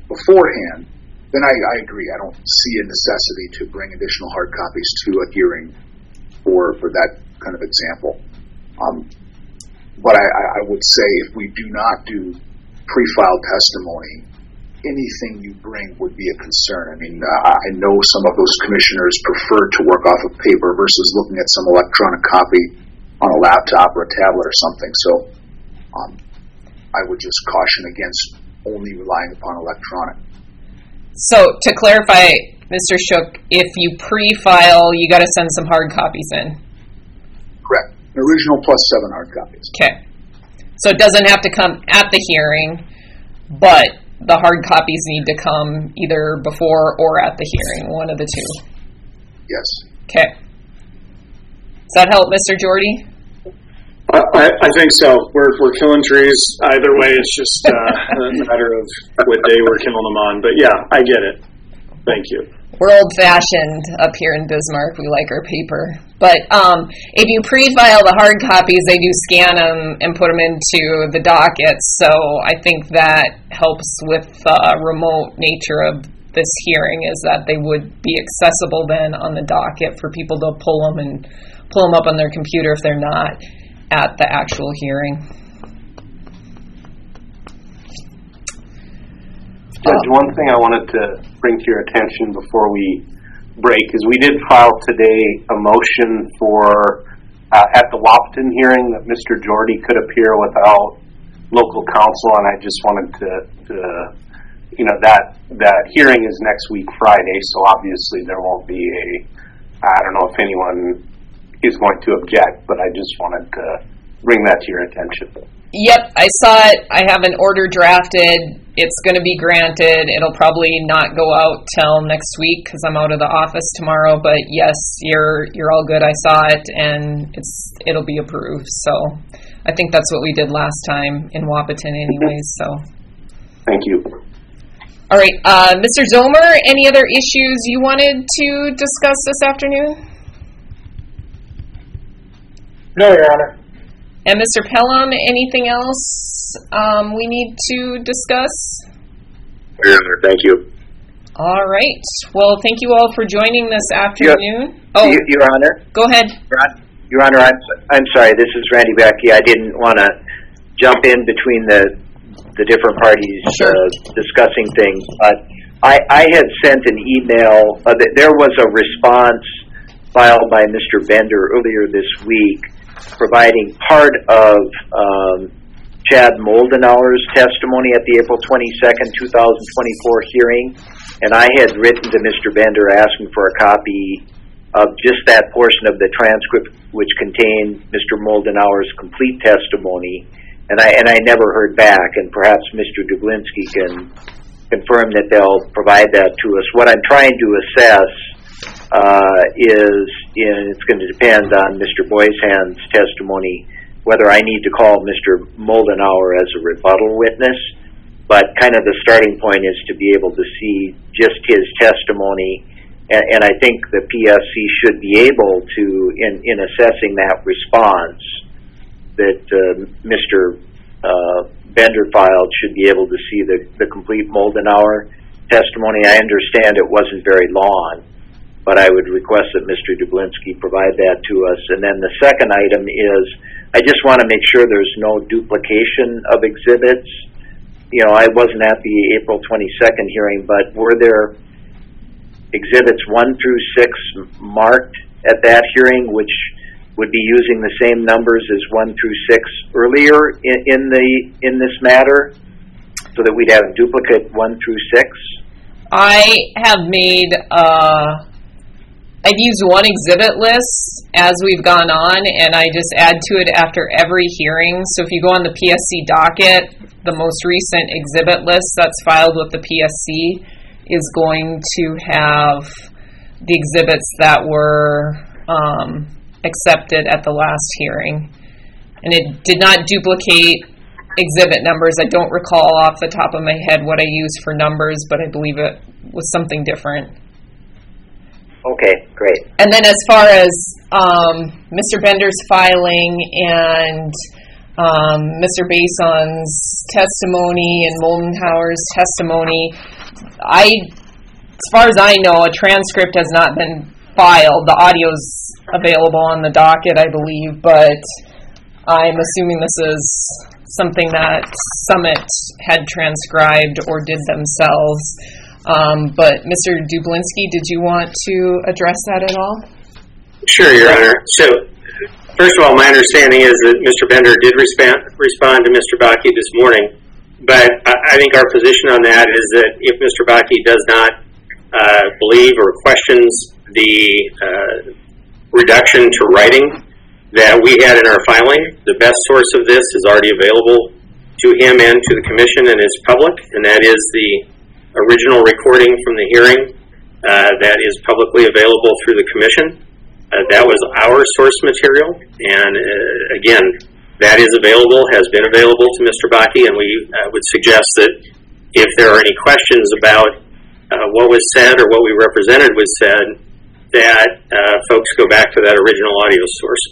beforehand, then I, I agree. I don't see a necessity to bring additional hard copies to a hearing for for that kind of example. Um, but I, I would say if we do not do pre-filed testimony, anything you bring would be a concern. I mean, uh, I know some of those commissioners prefer to work off of paper versus looking at some electronic copy on a laptop or a tablet or something. So um, I would just caution against only relying upon electronic. So to clarify, Mister Shook, if you pre-file, you got to send some hard copies in. Correct. An original plus seven hard copies. Okay. So it doesn't have to come at the hearing, but the hard copies need to come either before or at the hearing, one of the two. Yes. Okay. Does that help, Mister Jordy? I, I, I think so. We're we're killing trees. Either way, it's just uh, a matter of what day we're killing them on. But yeah, I get it. Thank you. We're old-fashioned up here in Bismarck. We like our paper. But um, if you pre-file the hard copies, they do scan them and put them into the docket. So I think that helps with the remote nature of this hearing, is that they would be accessible then on the docket for people to pull them and pull them up on their computer if they're not at the actual hearing. Judge, one thing I wanted to bring to your attention before we break is we did file today a motion for, uh, at the Wahpeton hearing, that Mister Jordy could appear without local counsel, and I just wanted to, to, you know, that that hearing is next week Friday, so obviously there won't be a, I don't know if anyone is going to object, but I just wanted to bring that to your attention. Yep, I saw it. I have an order drafted. It's going to be granted. It'll probably not go out till next week because I'm out of the office tomorrow. But yes, you're you're all good. I saw it, and it's it'll be approved. So I think that's what we did last time in Wahpeton, anyways. So thank you. All right, uh, Mister Zomer, any other issues you wanted to discuss this afternoon? No, Your Honor. And Mister Pelham, anything else um, we need to discuss? Your Honor, thank you. All right. Well, thank you all for joining this afternoon. Your, oh, Your Honor. Go ahead. Your Honor, I'm, I'm sorry. This is Randy Becky. I didn't want to jump in between the the different parties sure. uh, discussing things, but I, I had sent an email. Uh, there was a response filed by Mister Bender earlier this week, providing part of um, Chad Moldenauer's testimony at the April twenty-second, two thousand twenty-four hearing, and I had written to Mister Bender asking for a copy of just that portion of the transcript which contained Mister Moldenauer's complete testimony, and I and I never heard back, and perhaps Mister Dublinski can confirm that they'll provide that to us. What I'm trying to assess Uh, is in, it's going to depend on Mister Boishand's testimony, whether I need to call Mister Moldenauer as a rebuttal witness. But kind of the starting point is to be able to see just his testimony, and, and I think the P S C should be able to, in, in assessing that response that uh, Mister Uh, Bender filed, should be able to see the, the complete Moldenauer testimony. I understand it wasn't very long, but I would request that Mister Dublinski provide that to us. And then the second item is, I just want to make sure there's no duplication of exhibits. You know, I wasn't at the April twenty-second hearing, but were there exhibits one through six marked at that hearing, which would be using the same numbers as one through six earlier in, in the in this matter, so that we'd have duplicate one through six? I have made uh I've used one exhibit list as we've gone on, and I just add to it after every hearing. So if you go on the P S C docket, the most recent exhibit list that's filed with the P S C is going to have the exhibits that were um, accepted at the last hearing. And it did not duplicate exhibit numbers. I don't recall off the top of my head what I used for numbers, but I believe it was something different. Okay, great. And then as far as um, Mister Bender's filing and um, Mister Bason's testimony and Moldenhauer's testimony, I, as far as I know, a transcript has not been filed. The audio's available on the docket, I believe, but I'm assuming this is something that Summit had transcribed or did themselves. Um, but Mister Dublinsky, did you want to address that at all? Sure, Your Honor. So, first of all, my understanding is that Mister Bender did respond, respond to Mister Bakke this morning, but I, I think our position on that is that if Mister Bakke does not uh, believe or questions the uh, reduction to writing that we had in our filing, the best source of this is already available to him and to the Commission and is public, and that is the original recording from the hearing uh, that is publicly available through the Commission. Uh, that was our source material, and uh, again, that is available, has been available to Mister Bakke, and we uh, would suggest that if there are any questions about uh, what was said or what we represented was said, that uh, folks go back to that original audio source.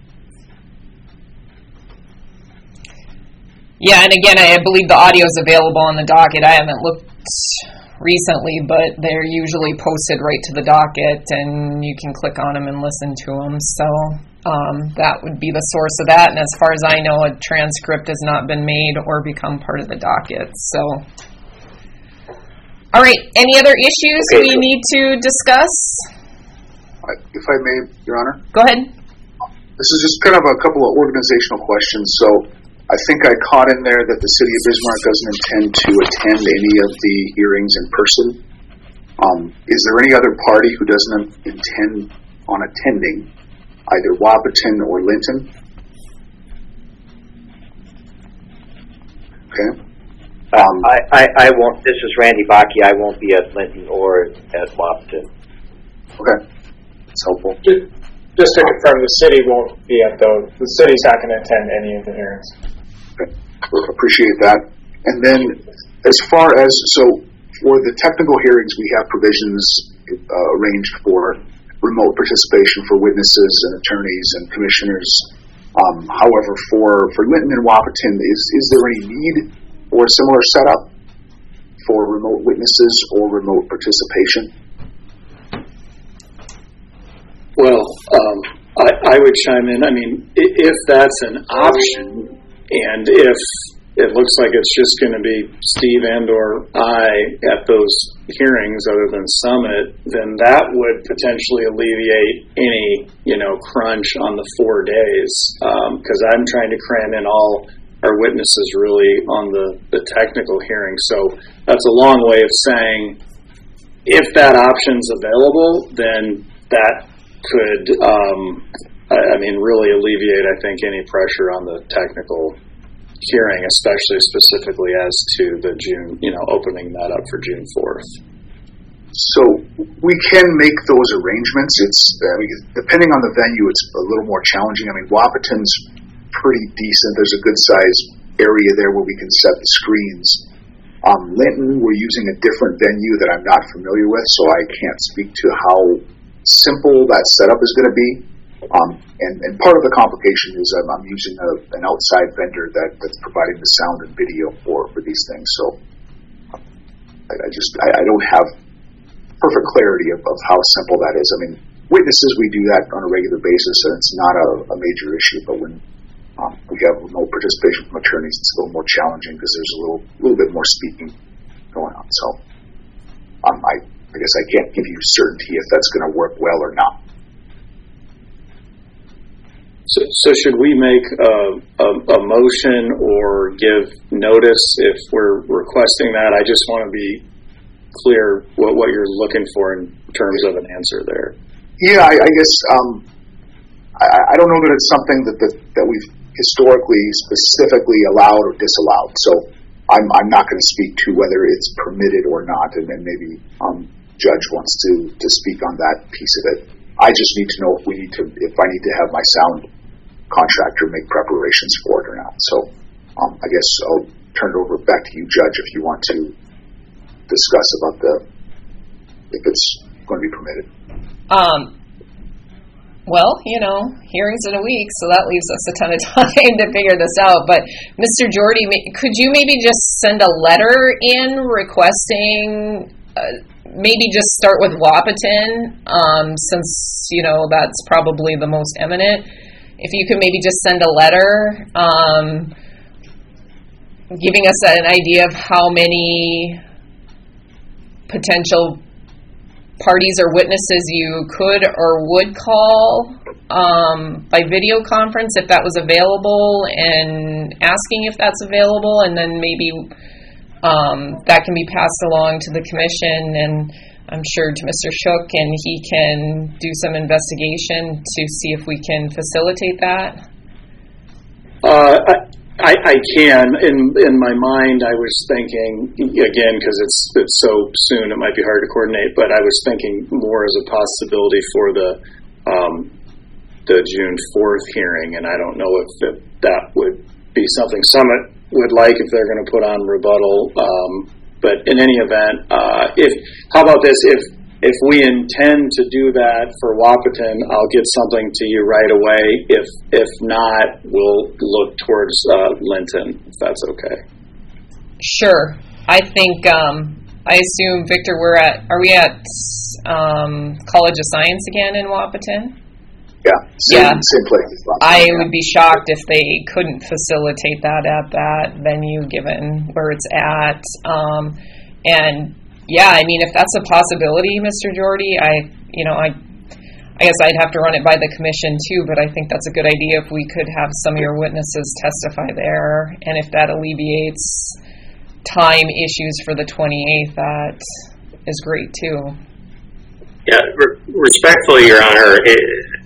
Yeah, and again, I believe the audio is available on the docket. I haven't looked recently, but they're usually posted right to the docket, and you can click on them and listen to them. So um, that would be the source of that. And as far as I know, a transcript has not been made or become part of the docket. So, all right, any other issues Okay. we need to discuss? I- If I may, Your Honor, Go ahead. this is just kind of a couple of organizational questions. So I think I caught in there that the City of Bismarck doesn't intend to attend any of the hearings in person. Um, is there any other party who doesn't intend on attending, either Wahpeton or Linton? Okay. Um, I, I, I won't, this is Randy Bakke, I won't be at Linton or at Wahpeton. okay. That's helpful. Ju- Just to confirm, the city won't be at those, the city's not going to attend any of the hearings. Okay. Appreciate that. And then as far as, so for the technical hearings, we have provisions uh, arranged for remote participation for witnesses and attorneys and commissioners. Um, however, for, for Linton and Wahpeton, is, is there any need for a similar setup for remote witnesses or remote participation? Well, um, I, I would chime in. I mean, i- if that's an option, and if it looks like it's just going to be Steve and or I at those hearings other than Summit, then that would potentially alleviate any, you know, crunch on the four days. Because I'm trying to cram in all our witnesses really on the, the technical hearing. So that's a long way of saying if that option's available, then that could, um, I, I mean, really alleviate, I think, any pressure on the technical hearing, especially specifically as to the June, you know, opening that up for June fourth. So we can make those arrangements. It's I mean, depending on the venue, it's a little more challenging. I mean, Wahpeton's pretty decent. There's a good size area there where we can set the screens. Um, Linton, we're using a different venue that I'm not familiar with, so I can't speak to how simple that setup is going to be. Um, and, and part of the complication is I'm, I'm using a, an outside vendor that, that's providing the sound and video for, for these things. So I, I just I, I don't have perfect clarity of, of how simple that is. I mean, witnesses, we do that on a regular basis, and it's not a, a major issue. But when um, we have remote participation from attorneys, it's a little more challenging because there's a little little bit more speaking going on. So um, I, I guess I can't give you certainty if that's going to work well or not. So, so should we make a, a, a motion or give notice if we're requesting that? I just want to be clear what, what you're looking for in terms of an answer there. Yeah, I, I guess um, I, I don't know that it's something that, that that we've historically specifically allowed or disallowed. So I'm I'm not going to speak to whether it's permitted or not, and then maybe um, Judge wants to to speak on that piece of it. I just need to know if we need to if I need to have my sound contractor make preparations for it or not. So um, I guess I'll turn it over back to you, Judge, if you want to discuss about the if it's going to be permitted. Um, Well, you know, hearings in a week, so that leaves us a ton of time to figure this out. But Mister Jordy, could you maybe just send a letter in requesting, uh, maybe just start with Wahpeton, um, since, you know, that's probably the most eminent. If you could maybe just send a letter um, giving us an idea of how many potential parties or witnesses you could or would call um, by video conference if that was available, and asking if that's available, and then maybe um, that can be passed along to the commission and I'm sure to Mister Shook, and he can do some investigation to see if we can facilitate that. Uh, I, I can. In in my mind, I was thinking, again, because it's it's so soon, it might be hard to coordinate, but I was thinking more as a possibility for the um, the June fourth hearing, and I don't know if that, that would be something Summit would like if they're going to put on rebuttal. Um, but in any event, uh, if how about this? If If we intend to do that for Wahpeton, I'll get something to you right away. If if not, we'll look towards uh, Linton, if that's okay. Sure. I think, um, I assume, Victor, we're at, are we at um, College of Science again in Wahpeton? Yeah, same, Yeah. same place. as last I time, yeah. would be shocked if they couldn't facilitate that at that venue, given where it's at. Um, and Yeah, I mean, if that's a possibility, Mister Jordy, I, you know, I, I guess I'd have to run it by the commission too, but I think that's a good idea if we could have some of your witnesses testify there, and if that alleviates time issues for the twenty-eighth, that is great too. Yeah, re- respectfully, Your Honor, it,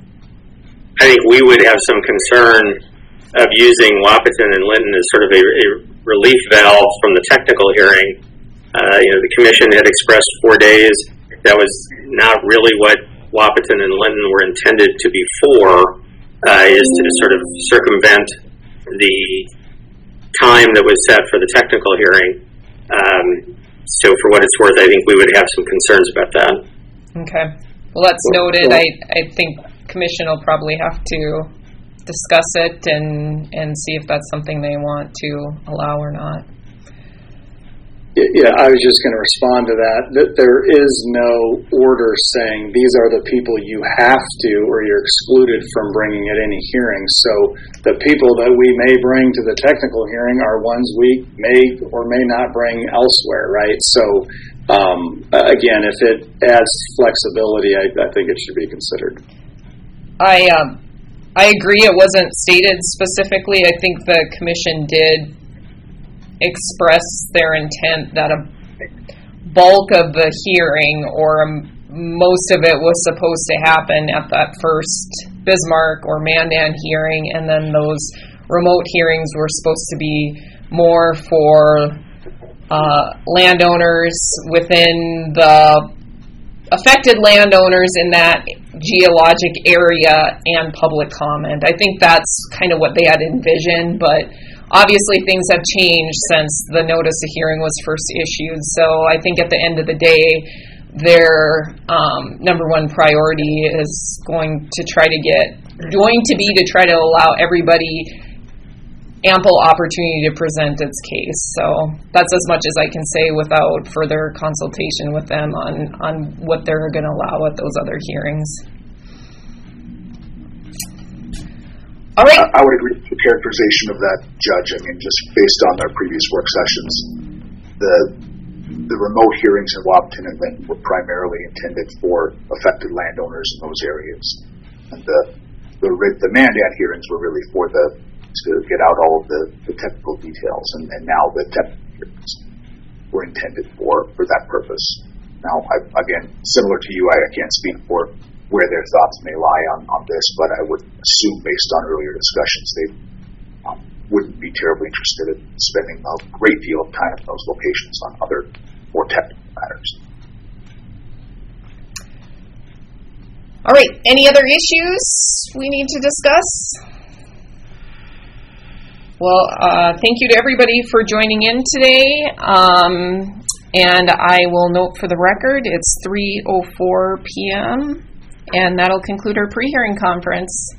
I think we would have some concern of using Wahpeton and Linton as sort of a, a relief valve from the technical hearing. Uh, you know, the commission had expressed four days. That was not really what Wahpeton and Linton were intended to be for, uh, is to sort of circumvent the time that was set for the technical hearing. Um, so for what it's worth, I think we would have some concerns about that. Okay. Well, that's noted. I, I think commission will probably have to discuss it and, and see if that's something they want to allow or not. Yeah, I was just going to respond to that, that there is no order saying these are the people you have to or you're excluded from bringing at any hearing. So the people that we may bring to the technical hearing are ones we may or may not bring elsewhere, right? So, um, again, if it adds flexibility, I, I think it should be considered. I, um, I agree it wasn't stated specifically. I think the commission did express their intent that a bulk of the hearing or um, most of it was supposed to happen at that first Bismarck or Mandan hearing, and then those remote hearings were supposed to be more for uh, landowners within the affected landowners in that geologic area and public comment. I think that's kind of what they had envisioned, but obviously things have changed since the notice of hearing was first issued. So I think at the end of the day, their um, number one priority is going to try to get, going to be to try to allow everybody ample opportunity to present its case. So that's as much as I can say without further consultation with them on, on what they're going to allow at those other hearings. All right. I would agree with the characterization of that, Judge. I mean, just based on their previous work sessions, the the remote hearings in Wahpeton and Linton were primarily intended for affected landowners in those areas, and the the, the Mandan hearings were really for the to get out all of the, the technical details, and, and now the technical hearings were intended for, for that purpose. Now, I, again, similar to you, I, I can't speak for where their thoughts may lie on, on this, but I would assume based on earlier discussions they um, wouldn't be terribly interested in spending a great deal of time in those locations on other more technical matters. All right, any other issues we need to discuss? Well, uh, thank you to everybody for joining in today. Um, and I will note for the record, it's three oh four p.m. and that'll conclude our pre-hearing conference.